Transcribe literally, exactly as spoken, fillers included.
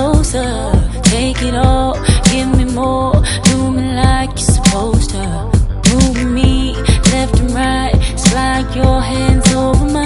closer. Take it all, give me more. Do me like you're supposed to. Move me left and right. Slide your hands over mine.